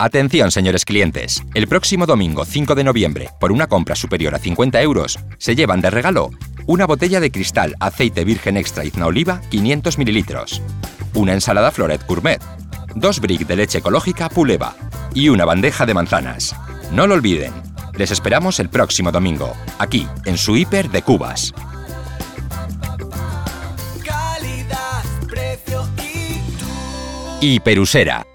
Atención, señores clientes. El próximo domingo 5 de noviembre, por una compra superior a 50 euros, se llevan de regalo una botella de cristal aceite virgen extra Izna Oliva 500 mililitros, una ensalada Floret Gourmet, 2 bricks de leche ecológica Puleva y una bandeja de manzanas. No lo olviden. Les esperamos el próximo domingo, aquí, en su hiper de Cubas. Calidad, precio y tú. Hiperusera.